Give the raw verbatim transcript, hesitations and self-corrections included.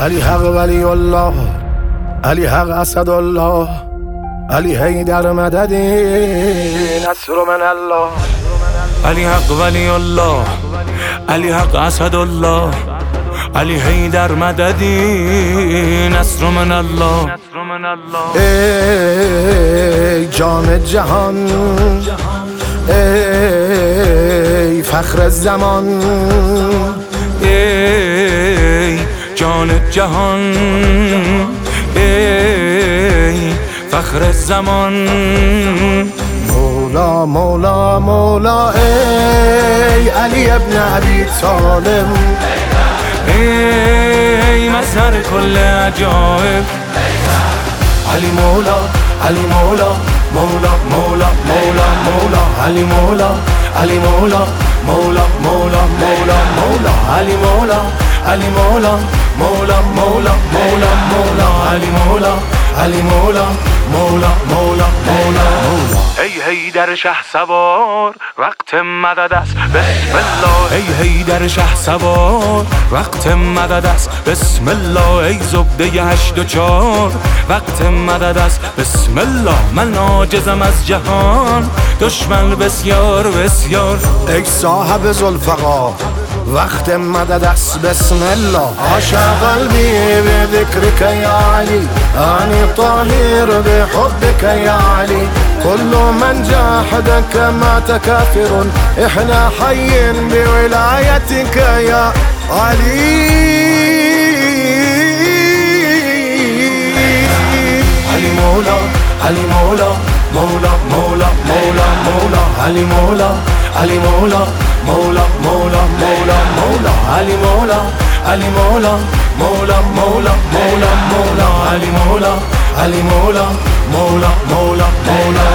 علی حق ولی الله، علی حق اسد الله، علی حیدر مددی نصر من الله. علی حق ولی الله، علی حق اسد الله، علی حیدر مددی نصر من الله. ای جان جهان، ای فخر زمان، ای جان جهان، ای فخر زمان. مولا مولا مولا ای علی ابن ابی طالب، ای مظهر کل عجایب. علی مولا علی مولا مولا مولا مولا مولا علی مولا علی مولا مولا مولا مولا مولا علی مولا علی مولا مولا مولا مولا مولا علی مولا علی مولا مولا مولا مولا مولا. ای حیدر شهسوار وقت مدد است بسم الله. ای حیدر شهسوار وقت مدد است بسم الله. ای زبده هشت و چار وقت مدد است بسم الله. من عاجزم از جهان، دشمن بسیار بسیار. ای صاحب ذوالفقار وقت مدد است بسم الله. عاشق قلبی بذکرک یا علی، آنی طاهر بحبک یا علی. كل من جاحدك مات كافر، احنا حي بولايتك يا علي. علي مولا علي مولا مولا مولا مولا مولا علي مولا علي مولا مولا مولا مولا مولا علي مولا علي مولا مولا مولا مولا مولا علي مولا علي مولا مولا مولا مولا